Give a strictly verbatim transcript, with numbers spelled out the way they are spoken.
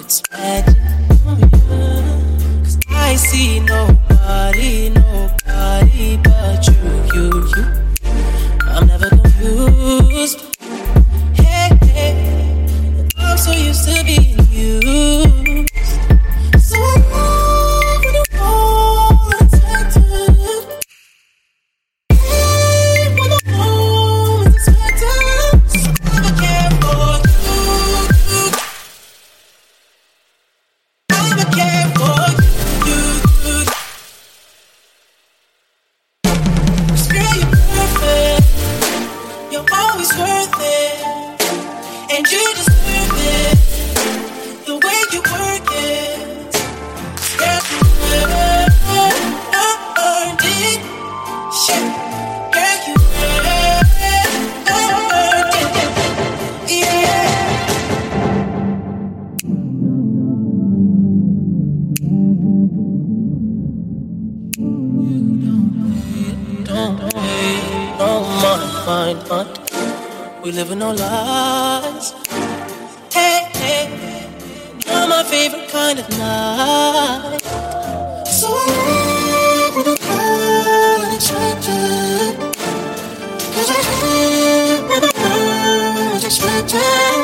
expecting from you. Cause I see nobody, nobody but you, you, you. I'm never confused. Hey, hey, I'm so used to being used. So I love when you fall unexpected. Hey, when the moment's expected. So I care for you. I care for you. Cause girl, you're perfect. You're always worth it. And you deserve it. The way you work it. Girl, you earned it. Shit. Girl, you earned it. Yeah. Don't wait, don't mind, mind, mind. We live in no lies. Hey, hey, hey, you're my favorite kind of night. So I love when you call unexpected. Cause I hate when the moment's expected.